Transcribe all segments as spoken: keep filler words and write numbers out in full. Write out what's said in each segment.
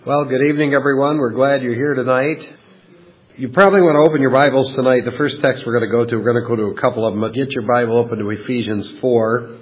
Well, good evening, everyone. We're glad you're here tonight. You probably want to open your Bibles tonight. The first text we're going to go to, we're going to go to a couple of them, but get your Bible open to Ephesians four.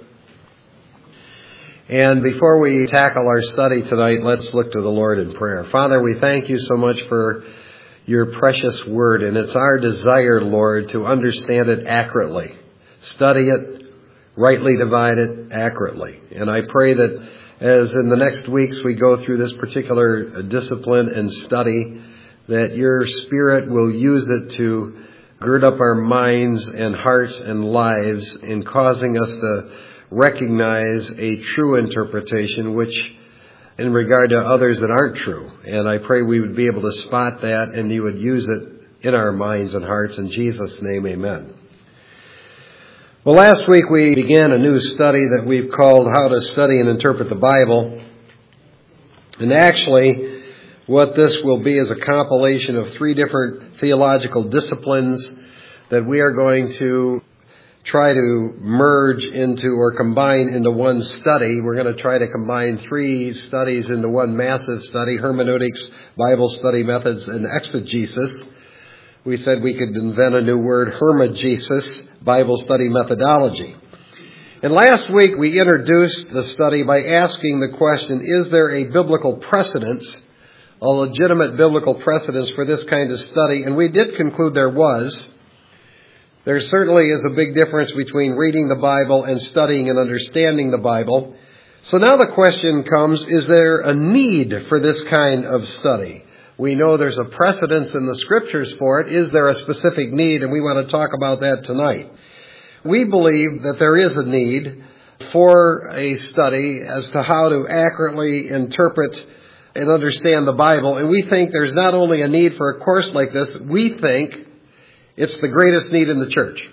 And before we tackle our study tonight, let's look to the Lord in prayer. Father, we thank you so much for your precious word, and it's our desire, Lord, to understand it accurately, study it, rightly divide it accurately. And I pray that as in the next weeks we go through this particular discipline and study, that your Spirit will use it to gird up our minds and hearts and lives in causing us to recognize a true interpretation, which in regard to others that aren't true. And I pray we would be able to spot that and you would use it in our minds and hearts. In Jesus' name, amen. Well, last week we began a new study that we've called How to Study and Interpret the Bible. And actually, what this will be is a compilation of three different theological disciplines that we are going to try to merge into or combine into one study. We're going to try to combine three studies into one massive study: hermeneutics, Bible study methods, and exegesis. We said we could invent a new word, hermegesis, Bible study methodology. And last week we introduced the study by asking the question, is there a biblical precedence, a legitimate biblical precedence for this kind of study? And we did conclude there was. There certainly is a big difference between reading the Bible and studying and understanding the Bible. So now the question comes, is there a need for this kind of study? We know there's a precedence in the Scriptures for it. Is there a specific need? And we want to talk about that tonight. We believe that there is a need for a study as to how to accurately interpret and understand the Bible. And we think there's not only a need for a course like this, we think it's the greatest need in the church.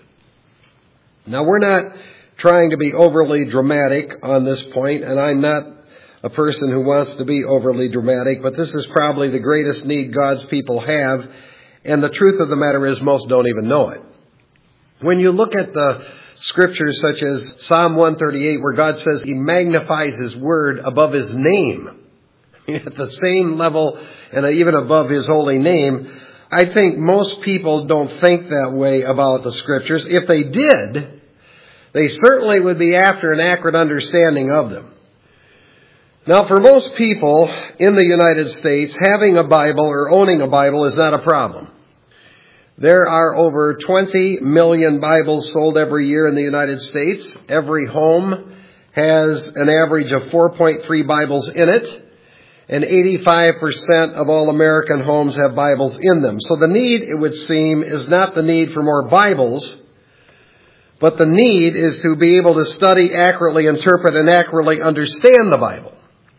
Now, we're not trying to be overly dramatic on this point, and I'm not a person who wants to be overly dramatic, but this is probably the greatest need God's people have, and the truth of the matter is most don't even know it. When you look at the scriptures such as Psalm one thirty-eight, where God says he magnifies his word above his name, at the same level and even above his holy name, I think most people don't think that way about the scriptures. If they did, they certainly would be after an accurate understanding of them. Now, for most people in the United States, having a Bible or owning a Bible is not a problem. There are over twenty million Bibles sold every year in the United States. Every home has an average of four point three Bibles in it. And eighty-five percent of all American homes have Bibles in them. So the need, it would seem, is not the need for more Bibles, but the need is to be able to study, accurately interpret, and accurately understand the Bible.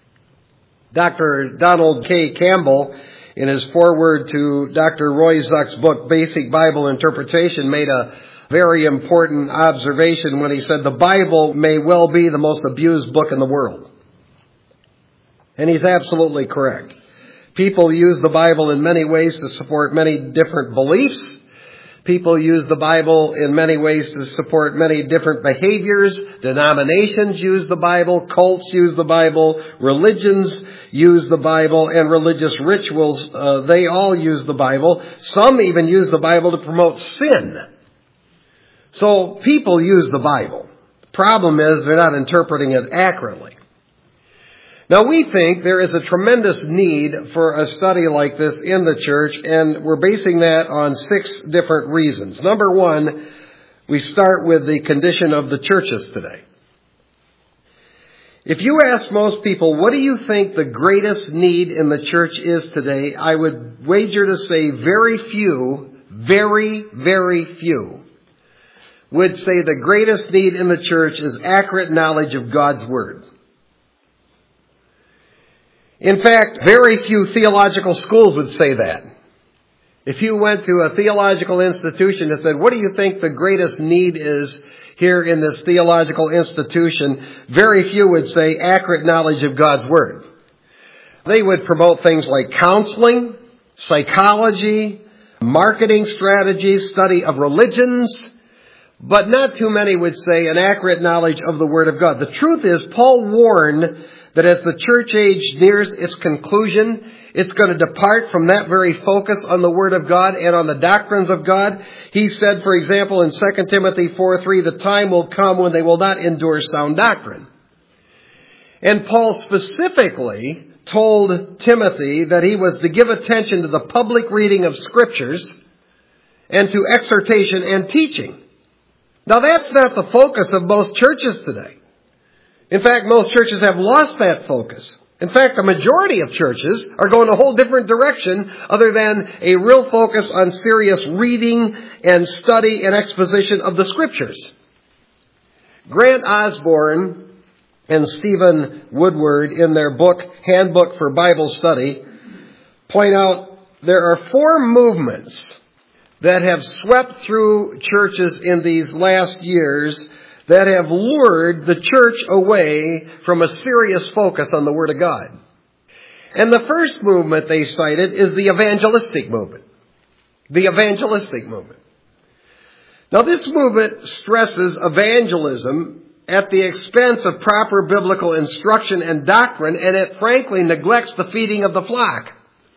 Doctor Donald K. Campbell, in his foreword to Doctor Roy Zuck's book, Basic Bible Interpretation, made a very important observation when he said the Bible may well be the most abused book in the world. And he's absolutely correct. People use the Bible in many ways to support many different beliefs. People use the Bible in many ways to support many different behaviors. Denominations use the Bible. Cults use the Bible. Religions use the Bible. And religious rituals, uh, they all use the Bible. Some even use the Bible to promote sin. So people use the Bible. The problem is they're not interpreting it accurately. Now, we think there is a tremendous need for a study like this in the church, and we're basing that on six different reasons. Number one, we start with the condition of the churches today. If you ask most people, what do you think the greatest need in the church is today, I would wager to say very few, very, very few, would say the greatest need in the church is accurate knowledge of God's Word. In fact, very few theological schools would say that. If you went to a theological institution and said, what do you think the greatest need is here in this theological institution? Very few would say accurate knowledge of God's Word. They would promote things like counseling, psychology, marketing strategies, study of religions, but not too many would say an accurate knowledge of the Word of God. The truth is, Paul warned that as the church age nears its conclusion, it's going to depart from that very focus on the Word of God and on the doctrines of God. He said, for example, in Second Timothy four three, the time will come when they will not endure sound doctrine. And Paul specifically told Timothy that he was to give attention to the public reading of Scriptures and to exhortation and teaching. Now that's not the focus of most churches today. In fact, most churches have lost that focus. In fact, the majority of churches are going a whole different direction other than a real focus on serious reading and study and exposition of the Scriptures. Grant Osborne and Stephen Woodward, in their book, Handbook for Bible Study, point out there are four movements that have swept through churches in these last years that have lured the church away from a serious focus on the Word of God. And the first movement they cited is the evangelistic movement. The evangelistic movement. Now this movement stresses evangelism at the expense of proper biblical instruction and doctrine, and it frankly neglects the feeding of the flock.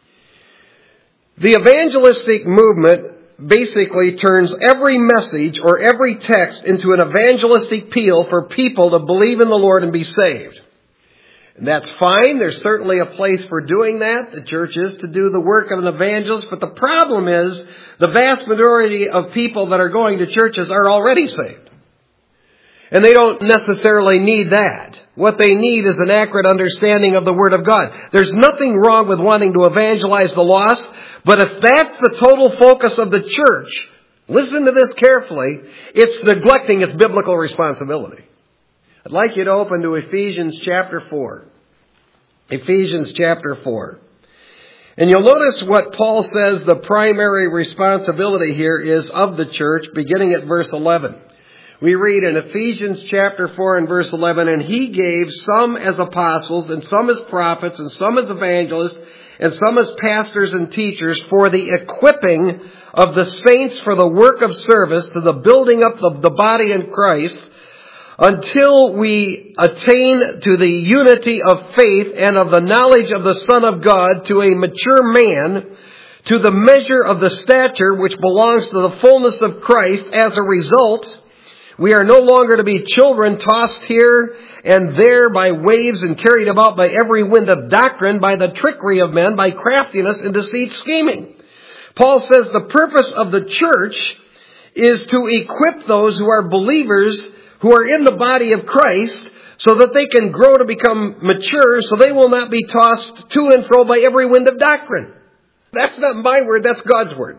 The evangelistic movement basically turns every message or every text into an evangelistic appeal for people to believe in the Lord and be saved. And that's fine. There's certainly a place for doing that. The church is to do the work of an evangelist. But the problem is the vast majority of people that are going to churches are already saved. And they don't necessarily need that. What they need is an accurate understanding of the Word of God. There's nothing wrong with wanting to evangelize the lost, but if that's the total focus of the church, listen to this carefully, it's neglecting its biblical responsibility. I'd like you to open to Ephesians chapter four. Ephesians chapter four. And you'll notice what Paul says the primary responsibility here is of the church, beginning at verse eleven. We read in Ephesians chapter four and verse eleven, and he gave some as apostles, and some as prophets, and some as evangelists, and some as pastors and teachers for the equipping of the saints for the work of service to the building up of the body in Christ, until we attain to the unity of faith and of the knowledge of the Son of God, to a mature man, to the measure of the stature which belongs to the fullness of Christ. As a result, we are no longer to be children tossed here and there by waves and carried about by every wind of doctrine, by the trickery of men, by craftiness and deceit scheming. Paul says the purpose of the church is to equip those who are believers, who are in the body of Christ, so that they can grow to become mature, so they will not be tossed to and fro by every wind of doctrine. That's not my word, that's God's word.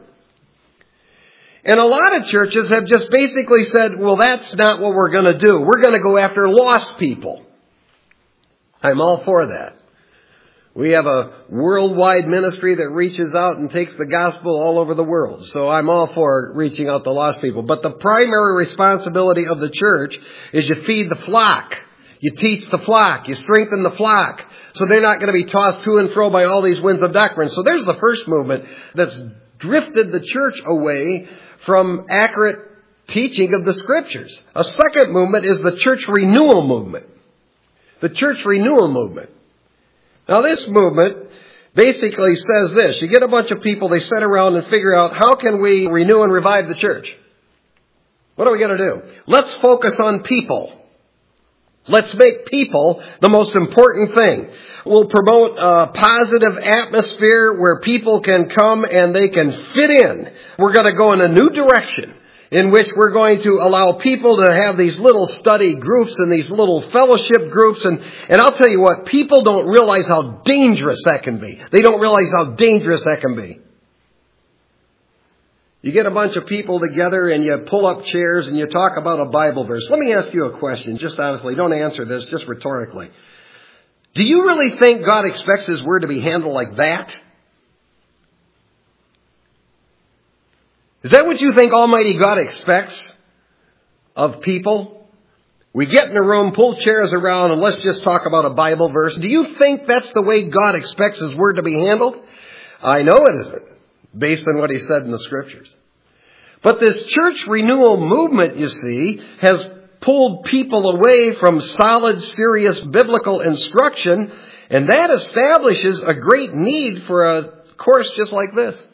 And a lot of churches have just basically said, well, that's not what we're going to do. We're going to go after lost people. I'm all for that. We have a worldwide ministry that reaches out and takes the gospel all over the world. So I'm all for reaching out to lost people. But the primary responsibility of the church is you feed the flock. You teach the flock. You strengthen the flock. So they're not going to be tossed to and fro by all these winds of doctrine. So there's the first movement that's drifted the church away from accurate teaching of the Scriptures. A second movement is the church renewal movement. The church renewal movement. Now this movement basically says this. You get a bunch of people, they sit around and figure out, how can we renew and revive the church? What are we going to do? Let's focus on people. Let's make people the most important thing. We'll promote a positive atmosphere where people can come and they can fit in. We're going to go in a new direction in which we're going to allow people to have these little study groups and these little fellowship groups. And, and I'll tell you what, people don't realize how dangerous that can be. They don't realize how dangerous that can be. You get a bunch of people together and you pull up chairs and you talk about a Bible verse. Let me ask you a question, just honestly. Don't answer this, just rhetorically. Do you really think God expects His Word to be handled like that? Is that what you think Almighty God expects of people? We get in a room, pull chairs around, and let's just talk about a Bible verse. Do you think that's the way God expects His Word to be handled? I know it isn't, based on what He said in the Scriptures. But this church renewal movement, you see, has pulled people away from solid, serious biblical instruction, and that establishes a great need for a course just like this.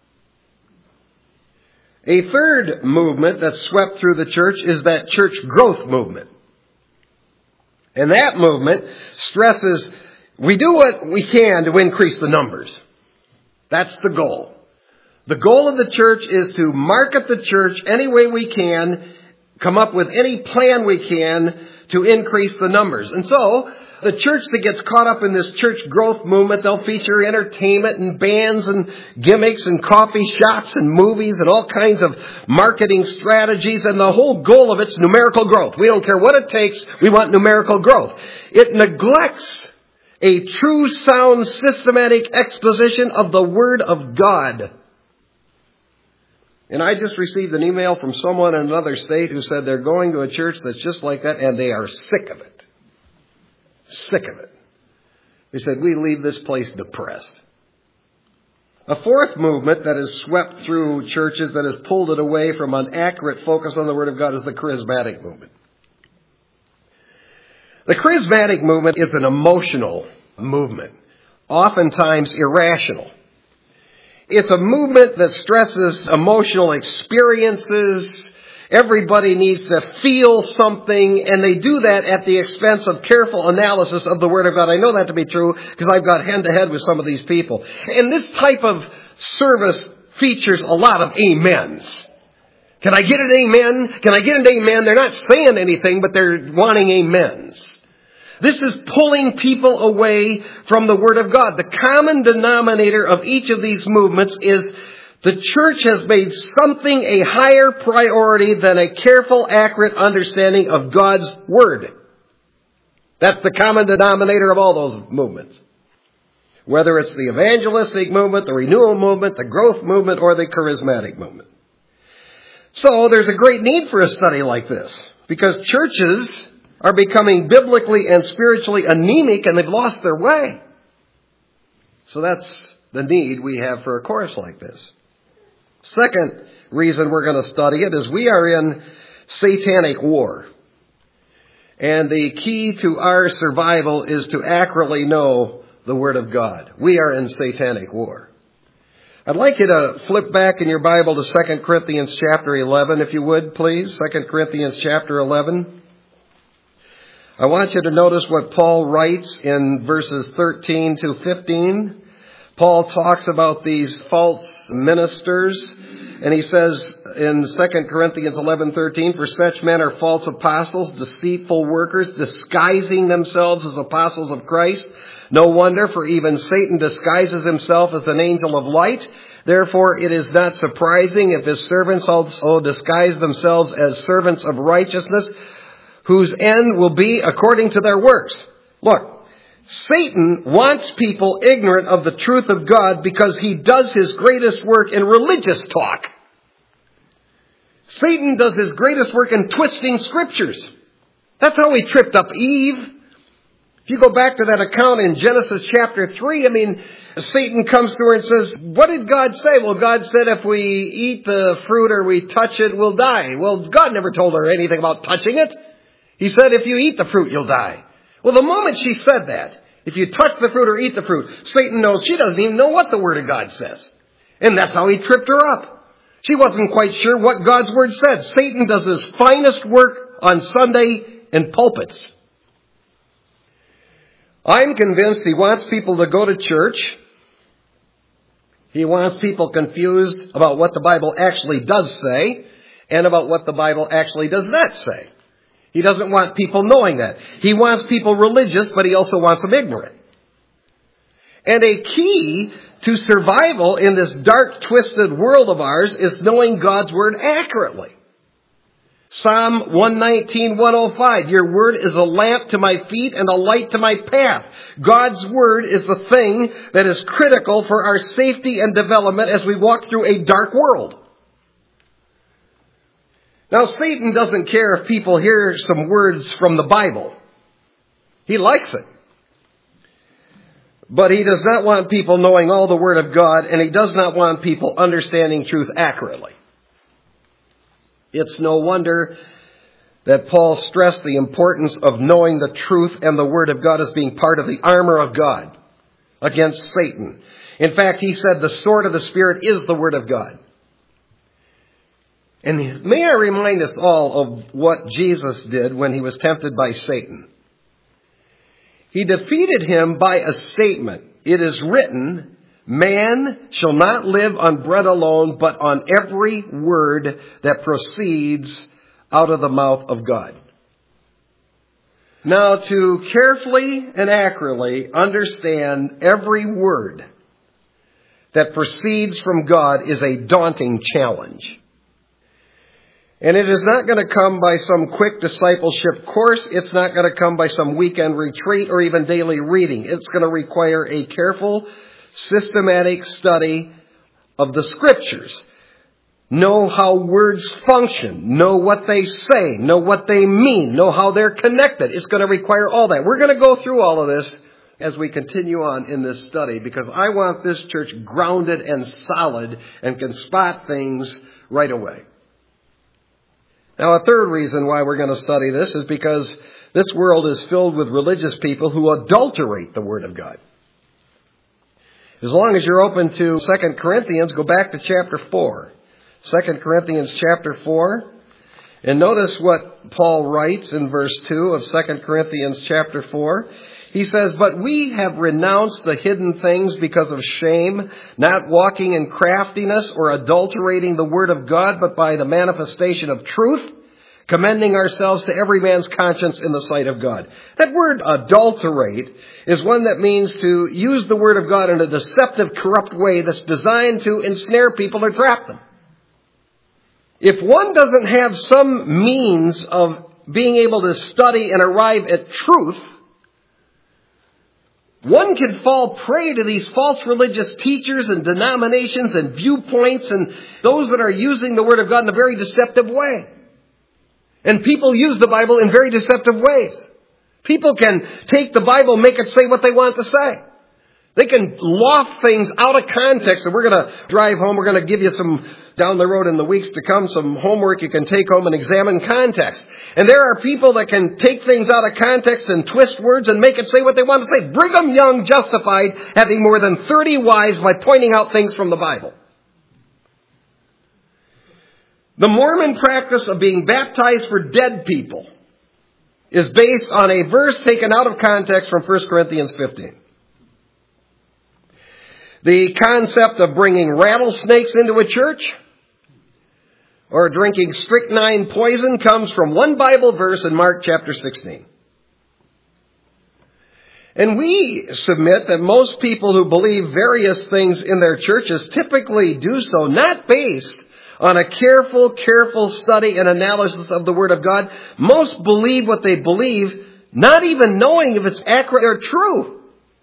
A third movement that swept through the church is that church growth movement. And that movement stresses we do what we can to increase the numbers. That's the goal. The goal of the church is to market the church any way we can, come up with any plan we can to increase the numbers. And so, the church that gets caught up in this church growth movement, they'll feature entertainment and bands and gimmicks and coffee shops and movies and all kinds of marketing strategies. And the whole goal of it's numerical growth. We don't care what it takes. We want numerical growth. It neglects a true, sound, systematic exposition of the Word of God. And I just received an email from someone in another state who said they're going to a church that's just like that and they are sick of it. Sick of it. They said, we leave this place depressed. A fourth movement that has swept through churches, that has pulled it away from an accurate focus on the Word of God, is the charismatic movement. The charismatic movement is an emotional movement, oftentimes irrational. It's a movement that stresses emotional experiences. Everybody needs to feel something, and they do that at the expense of careful analysis of the Word of God. I know that to be true because I've got head-to-head with some of these people. And this type of service features a lot of amens. Can I get an amen? Can I get an amen? They're not saying anything, but they're wanting amens. This is pulling people away from the Word of God. The common denominator of each of these movements is the church has made something a higher priority than a careful, accurate understanding of God's Word. That's the common denominator of all those movements. Whether it's the evangelistic movement, the renewal movement, the growth movement, or the charismatic movement. So there's a great need for a study like this, because churches are becoming biblically and spiritually anemic and they've lost their way. So that's the need we have for a course like this. Second reason we're going to study it is we are in satanic war. And the key to our survival is to accurately know the Word of God. We are in satanic war. I'd like you to flip back in your Bible to Second Corinthians chapter eleven, if you would, please. Second Corinthians chapter eleven. I want you to notice what Paul writes in verses thirteen to fifteen. Paul talks about these false ministers, and he says in Second Corinthians eleven thirteen, for such men are false apostles, deceitful workers, disguising themselves as apostles of Christ. No wonder, for even Satan disguises himself as an angel of light. Therefore, it is not surprising if his servants also disguise themselves as servants of righteousness, whose end will be according to their works. Look, Satan wants people ignorant of the truth of God because he does his greatest work in religious talk. Satan does his greatest work in twisting scriptures. That's how he tripped up Eve. If you go back to that account in Genesis chapter three, I mean, Satan comes to her and says, what did God say? Well, God said if we eat the fruit or we touch it, we'll die. Well, God never told her anything about touching it. He said, if you eat the fruit, you'll die. Well, the moment she said that, if you touch the fruit or eat the fruit, Satan knows she doesn't even know what the Word of God says. And that's how he tripped her up. She wasn't quite sure what God's Word said. Satan does his finest work on Sunday in pulpits. I'm convinced he wants people to go to church. He wants people confused about what the Bible actually does say and about what the Bible actually does not say. He doesn't want people knowing that. He wants people religious, but he also wants them ignorant. And a key to survival in this dark, twisted world of ours is knowing God's Word accurately. Psalm one nineteen, one oh five, your Word is a lamp to my feet and a light to my path. God's Word is the thing that is critical for our safety and development as we walk through a dark world. Now, Satan doesn't care if people hear some words from the Bible. He likes it. But he does not want people knowing all the Word of God, and he does not want people understanding truth accurately. It's no wonder that Paul stressed the importance of knowing the truth and the Word of God as being part of the armor of God against Satan. In fact, he said the sword of the Spirit is the Word of God. And may I remind us all of what Jesus did when he was tempted by Satan. He defeated him by a statement. It is written, man shall not live on bread alone, but on every word that proceeds out of the mouth of God. Now, to carefully and accurately understand every word that proceeds from God is a daunting challenge. And it is not going to come by some quick discipleship course. It's not going to come by some weekend retreat or even daily reading. It's going to require a careful, systematic study of the Scriptures. Know how words function. Know what they say. Know what they mean. Know how they're connected. It's going to require all that. We're going to go through all of this as we continue on in this study, because I want this church grounded and solid and can spot things right away. Now, a third reason why we're going to study this is because this world is filled with religious people who adulterate the Word of God. As long as you're open to Second Corinthians, go back to chapter four. Second Corinthians chapter four. And notice what Paul writes in verse two of Second Corinthians chapter four. He says, but we have renounced the hidden things because of shame, not walking in craftiness or adulterating the Word of God, but by the manifestation of truth, commending ourselves to every man's conscience in the sight of God. That word adulterate is one that means to use the Word of God in a deceptive, corrupt way that's designed to ensnare people or trap them. If one doesn't have some means of being able to study and arrive at truth, one can fall prey to these false religious teachers and denominations and viewpoints and those that are using the Word of God in a very deceptive way. And people use the Bible in very deceptive ways. People can take the Bible, make it say what they want to say. They can loft things out of context. And we're going to drive home. We're going to give you some, down the road in the weeks to come, some homework you can take home and examine context. And there are people that can take things out of context and twist words and make it say what they want to say. Brigham Young justified having more than thirty wives by pointing out things from the Bible. The Mormon practice of being baptized for dead people is based on a verse taken out of context from First Corinthians fifteen. The concept of bringing rattlesnakes into a church or drinking strychnine poison comes from one Bible verse in Mark chapter sixteen. And we submit that most people who believe various things in their churches typically do so not based on a careful, careful study and analysis of the Word of God. Most believe what they believe, not even knowing if it's accurate or true.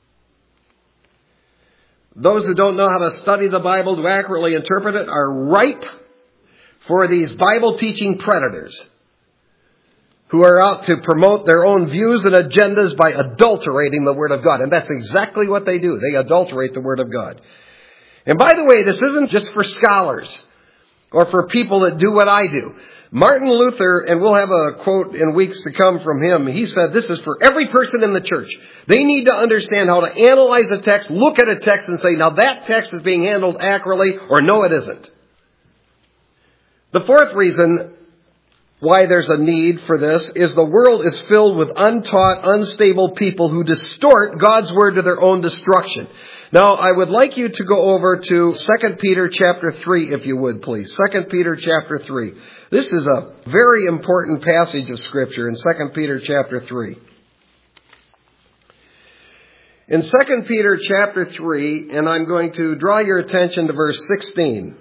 Those who don't know how to study the Bible to accurately interpret it are ripe for these Bible-teaching predators who are out to promote their own views and agendas by adulterating the Word of God. And that's exactly what they do. They adulterate the Word of God. And by the way, this isn't just for scholars or for people that do what I do. Martin Luther, and we'll have a quote in weeks to come from him, he said this is for every person in the church. They need to understand how to analyze a text, look at a text and say, now that text is being handled accurately, or no it isn't. The fourth reason why there's a need for this is the world is filled with untaught, unstable people who distort God's Word to their own destruction. Now, I would like you to go over to Second Peter chapter three, if you would, please. Second Peter chapter three. This is a very important passage of Scripture in Second Peter chapter three. In Second Peter chapter three, and I'm going to draw your attention to verse sixteen.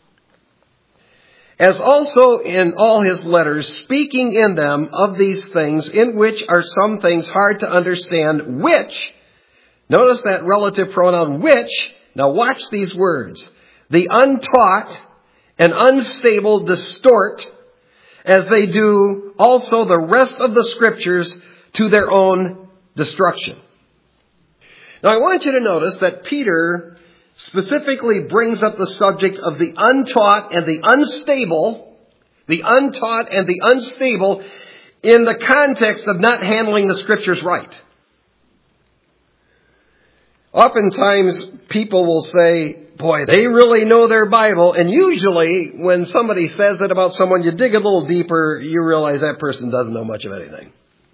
As also in all his letters, speaking in them of these things, in which are some things hard to understand, which, notice that relative pronoun, which, now watch these words, the untaught and unstable distort, as they do also the rest of the Scriptures, to their own destruction. Now I want you to notice that Peter specifically brings up the subject of the untaught and the unstable, the untaught and the unstable, in the context of not handling the Scriptures right. Oftentimes, people will say, boy, they really know their Bible. And usually, when somebody says that about someone, you dig a little deeper, you realize that person doesn't know much of anything.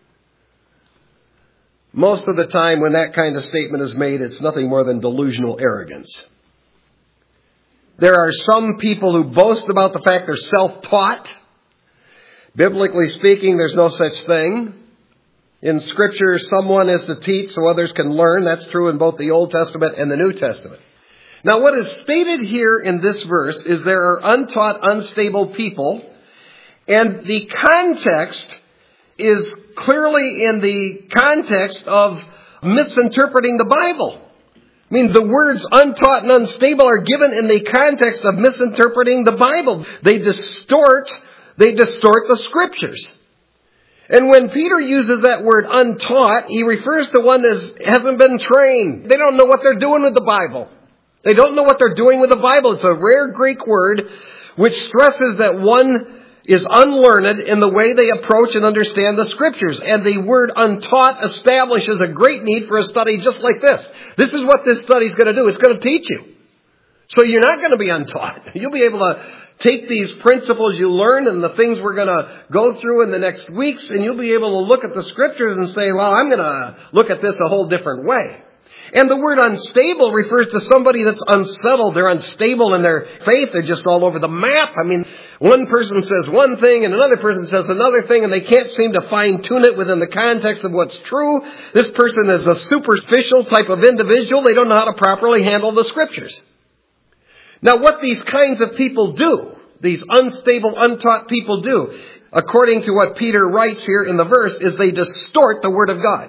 Most of the time, when that kind of statement is made, it's nothing more than delusional arrogance. There are some people who boast about the fact they're self-taught. Biblically speaking, there's no such thing. In Scripture, someone is to teach so others can learn. That's true in both the Old Testament and the New Testament. Now, what is stated here in this verse is there are untaught, unstable people, and the context is clearly in the context of misinterpreting the Bible. I mean, the words untaught and unstable are given in the context of misinterpreting the Bible. They distort, they distort the Scriptures. And when Peter uses that word untaught, he refers to one that hasn't been trained. They don't know what they're doing with the Bible. They don't know what they're doing with the Bible. It's a rare Greek word which stresses that one is unlearned in the way they approach and understand the Scriptures. And the word untaught establishes a great need for a study just like this. This is what this study is going to do. It's going to teach you. So you're not going to be untaught. You'll be able to take these principles you learn and the things we're going to go through in the next weeks, and you'll be able to look at the Scriptures and say, well, I'm going to look at this a whole different way. And the word unstable refers to somebody that's unsettled. They're unstable in their faith. They're just all over the map. I mean, one person says one thing and another person says another thing, and they can't seem to fine-tune it within the context of what's true. This person is a superficial type of individual. They don't know how to properly handle the Scriptures. Now, what these kinds of people do, these unstable, untaught people do, according to what Peter writes here in the verse, is they distort the Word of God.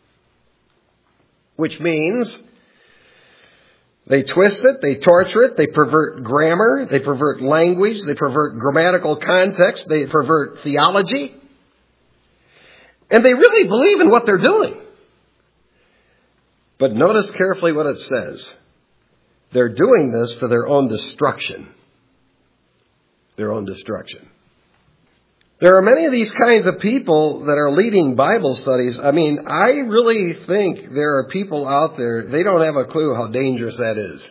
Which means they twist it, they torture it, they pervert grammar, they pervert language, they pervert grammatical context, they pervert theology. And they really believe in what they're doing. But notice carefully what it says. They're doing this for their own destruction. Their own destruction. There are many of these kinds of people that are leading Bible studies. I mean, I really think there are people out there, they don't have a clue how dangerous that is.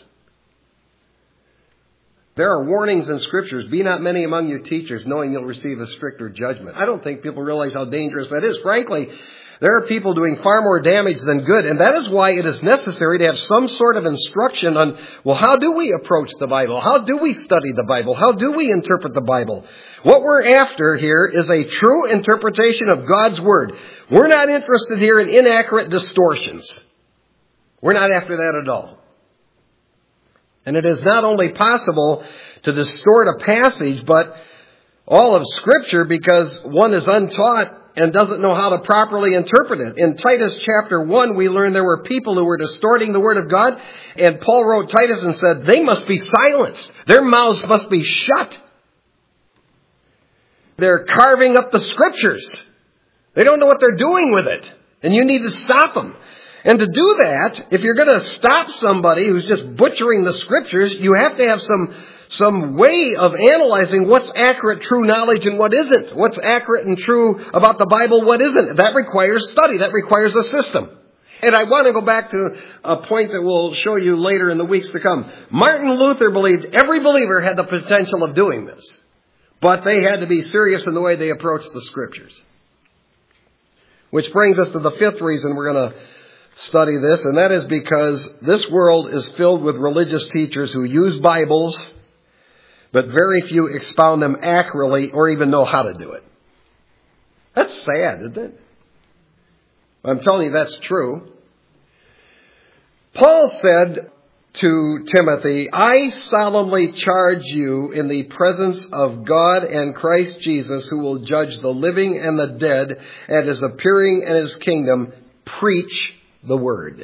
There are warnings in Scriptures, be not many among you teachers, knowing you'll receive a stricter judgment. I don't think people realize how dangerous that is. Frankly, there are people doing far more damage than good, and that is why it is necessary to have some sort of instruction on, well, how do we approach the Bible? How do we study the Bible? How do we interpret the Bible? What we're after here is a true interpretation of God's Word. We're not interested here in inaccurate distortions. We're not after that at all. And it is not only possible to distort a passage, but all of Scripture, because one is untaught and doesn't know how to properly interpret it. In Titus chapter one, we learn there were people who were distorting the Word of God, and Paul wrote Titus and said, they must be silenced. Their mouths must be shut. They're carving up the Scriptures. They don't know what they're doing with it, and you need to stop them. And to do that, if you're going to stop somebody who's just butchering the Scriptures, you have to have some some way of analyzing what's accurate, true knowledge and what isn't. What's accurate and true about the Bible, what isn't. That requires study. That requires a system. And I want to go back to a point that we'll show you later in the weeks to come. Martin Luther believed every believer had the potential of doing this. But they had to be serious in the way they approached the Scriptures. Which brings us to the fifth reason we're going to study this, and that is because this world is filled with religious teachers who use Bibles, but very few expound them accurately or even know how to do it. That's sad, isn't it? I'm telling you that's true. Paul said to Timothy, I solemnly charge you in the presence of God and Christ Jesus, who will judge the living and the dead at his appearing and his kingdom, preach the Word.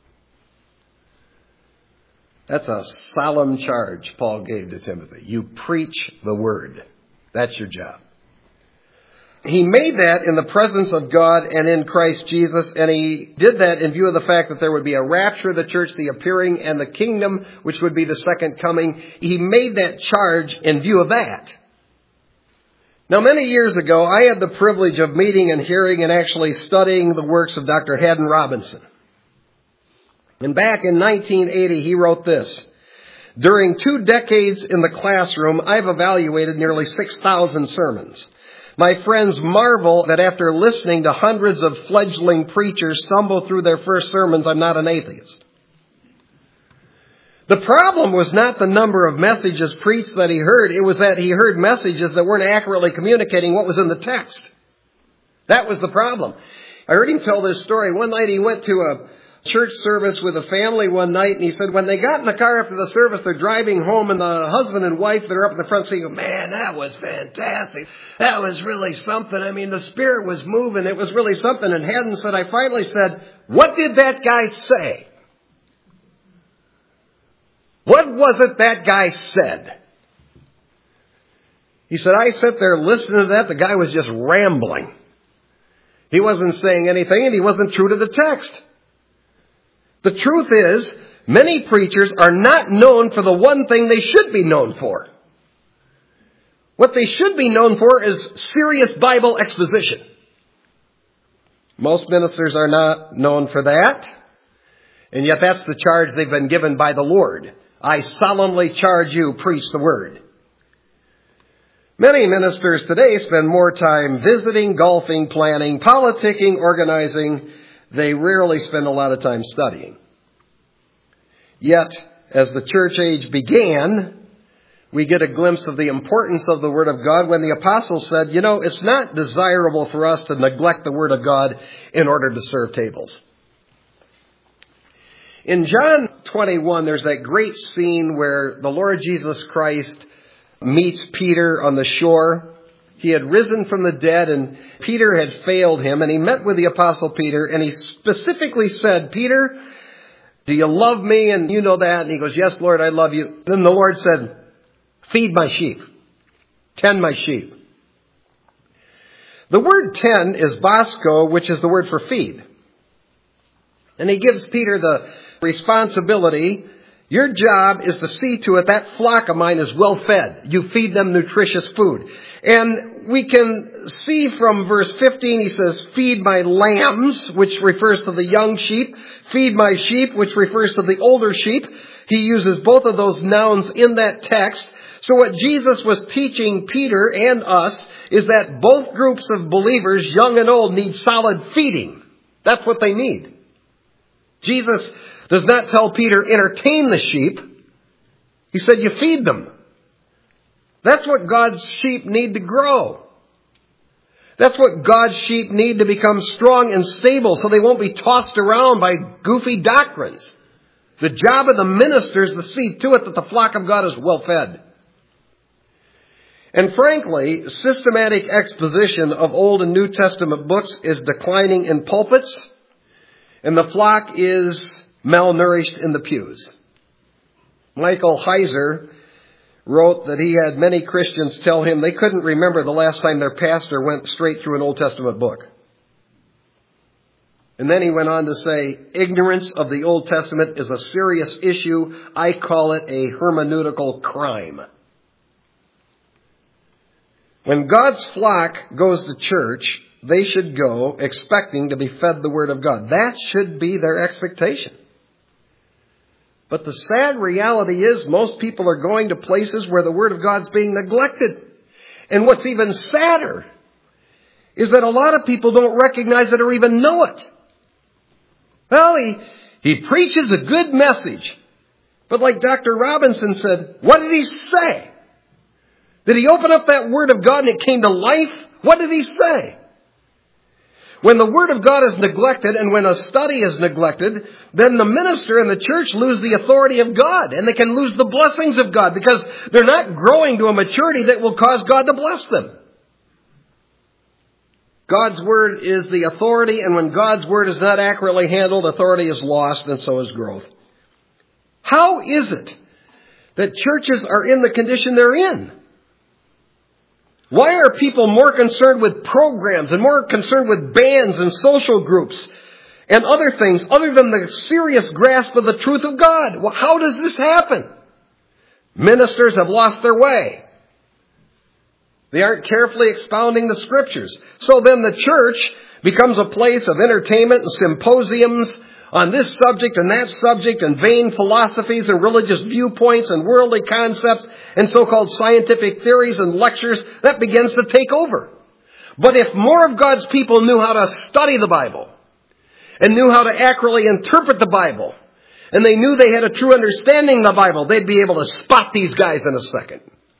That's a solemn charge Paul gave to Timothy. You preach the Word. That's your job. He made that in the presence of God and in Christ Jesus, and he did that in view of the fact that there would be a rapture of the church, the appearing, and the kingdom, which would be the second coming. He made that charge in view of that. Now, many years ago, I had the privilege of meeting and hearing and actually studying the works of Doctor Haddon Robinson. And back in nineteen eighty, he wrote this: "During two decades in the classroom, I've evaluated nearly six thousand sermons. My friends marvel that after listening to hundreds of fledgling preachers stumble through their first sermons, I'm not an atheist. The problem was not the number of messages preached that he heard. It was that he heard messages that weren't accurately communicating what was in the text. That was the problem." I heard him tell this story. One night he went to a church service with a family one night, and he said when they got in the car after the service, they're driving home, and the husband and wife that are up in the front seat go, "Man, that was fantastic. That was really something. I mean, the Spirit was moving. It was really something." And Haddon said, I finally said, "What did that guy say? What was it that guy said?" He said, "I sat there listening to that. The guy was just rambling. He wasn't saying anything, and he wasn't true to the text." The truth is, many preachers are not known for the one thing they should be known for. What they should be known for is serious Bible exposition. Most ministers are not known for that, and yet that's the charge they've been given by the Lord. "I solemnly charge you, preach the word." Many ministers today spend more time visiting, golfing, planning, politicking, organizing. They rarely spend a lot of time studying. Yet, as the church age began, we get a glimpse of the importance of the Word of God when the apostles said, you know, it's not desirable for us to neglect the Word of God in order to serve tables. In John twenty-one, there's that great scene where the Lord Jesus Christ meets Peter on the shore. He had risen from the dead, and Peter had failed him, and he met with the Apostle Peter, and he specifically said, "Peter, do you love me?" And you know that. And he goes, "Yes, Lord, I love you." Then the Lord said, "Feed my sheep. Tend my sheep." The word tend is basko, which is the word for feed. And he gives Peter the responsibility. Your job is to see to it that flock of mine is well fed. You feed them nutritious food. And we can see from verse fifteen, he says, "Feed my lambs," which refers to the young sheep. "Feed my sheep," which refers to the older sheep. He uses both of those nouns in that text. So what Jesus was teaching Peter and us is that both groups of believers, young and old, need solid feeding. That's what they need. Jesus does not tell Peter, entertain the sheep. He said, you feed them. That's what God's sheep need to grow. That's what God's sheep need to become strong and stable so they won't be tossed around by goofy doctrines. The job of the minister is to see to it that the flock of God is well fed. And frankly, systematic exposition of Old and New Testament books is declining in pulpits, and the flock is malnourished in the pews. Michael Heiser wrote that he had many Christians tell him they couldn't remember the last time their pastor went straight through an Old Testament book. And then he went on to say, ignorance of the Old Testament is a serious issue. I call it a hermeneutical crime. When God's flock goes to church, they should go expecting to be fed the Word of God. That should be their expectation. But the sad reality is most people are going to places where the Word of God's being neglected. And what's even sadder is that a lot of people don't recognize it or even know it. Well, he, he preaches a good message. But like Doctor Robinson said, what did he say? Did he open up that Word of God and it came to life? What did he say? When the Word of God is neglected and when a study is neglected, then the minister and the church lose the authority of God, and they can lose the blessings of God because they're not growing to a maturity that will cause God to bless them. God's Word is the authority, and when God's Word is not accurately handled, authority is lost, and so is growth. How is it that churches are in the condition they're in? Why are people more concerned with programs and more concerned with bands and social groups and other things other than the serious grasp of the truth of God? Well, how does this happen? Ministers have lost their way. They aren't carefully expounding the Scriptures. So then the church becomes a place of entertainment and symposiums on this subject and that subject and vain philosophies and religious viewpoints and worldly concepts and so-called scientific theories and lectures. That begins to take over. But if more of God's people knew how to study the Bible and knew how to accurately interpret the Bible, and they knew they had a true understanding of the Bible, they'd be able to spot these guys in a second.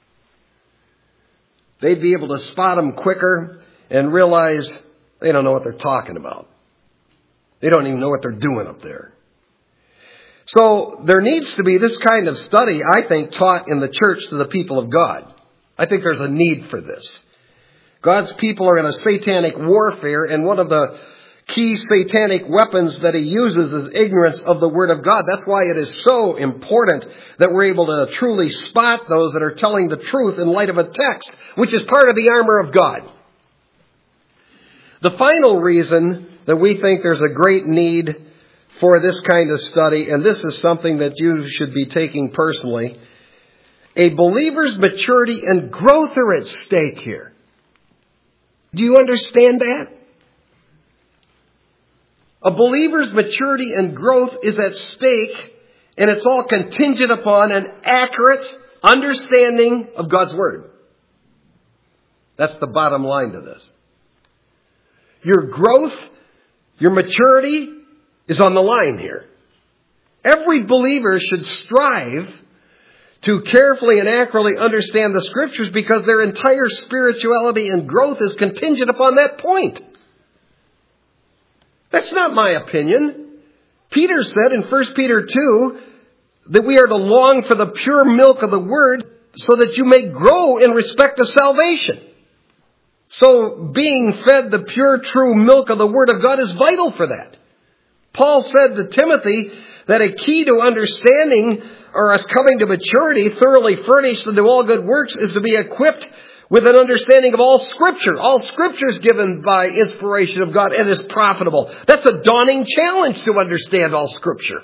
They'd be able to spot them quicker and realize they don't know what they're talking about. They don't even know what they're doing up there. So there needs to be this kind of study, I think, taught in the church to the people of God. I think there's a need for this. God's people are in a satanic warfare, and one of the key satanic weapons that he uses is ignorance of the Word of God. That's why it is so important that we're able to truly spot those that are telling the truth in light of a text, which is part of the armor of God. The final reason that we think there's a great need for this kind of study, and this is something that you should be taking personally, a believer's maturity and growth are at stake here. Do you understand that? A believer's maturity and growth is at stake, and it's all contingent upon an accurate understanding of God's Word. That's the bottom line to this. Your growth, your maturity is on the line here. Every believer should strive to carefully and accurately understand the Scriptures because their entire spirituality and growth is contingent upon that point. That's not my opinion. Peter said in First Peter two that we are to long for the pure milk of the Word so that you may grow in respect to salvation. So being fed the pure, true milk of the Word of God is vital for that. Paul said to Timothy that a key to understanding or us coming to maturity, thoroughly furnished unto all good works, is to be equipped with an understanding of all Scripture. All Scripture is given by inspiration of God and is profitable. That's a daunting challenge to understand all Scripture.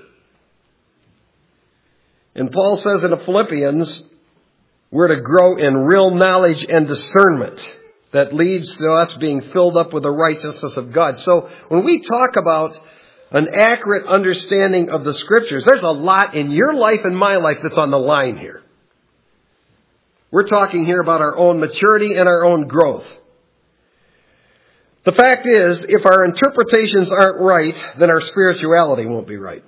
And Paul says in Philippians, we're to grow in real knowledge and discernment that leads to us being filled up with the righteousness of God. So when we talk about an accurate understanding of the Scriptures, there's a lot in your life and my life that's on the line here. We're talking here about our own maturity and our own growth. The fact is, if our interpretations aren't right, then our spirituality won't be right.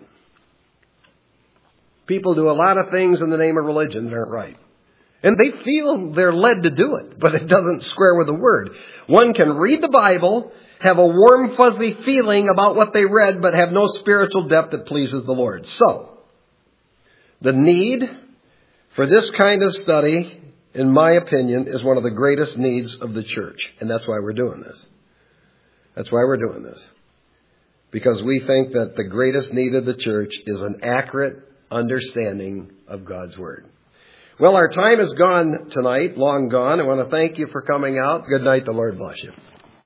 People do a lot of things in the name of religion that aren't right. And they feel they're led to do it, but it doesn't square with the Word. One can read the Bible, have a warm, fuzzy feeling about what they read, but have no spiritual depth that pleases the Lord. So, the need for this kind of study, in my opinion, is one of the greatest needs of the church. And that's why we're doing this. That's why we're doing this. Because we think that the greatest need of the church is an accurate understanding of God's Word. Well, our time is gone tonight, long gone. I want to thank you for coming out. Good night. The Lord bless you.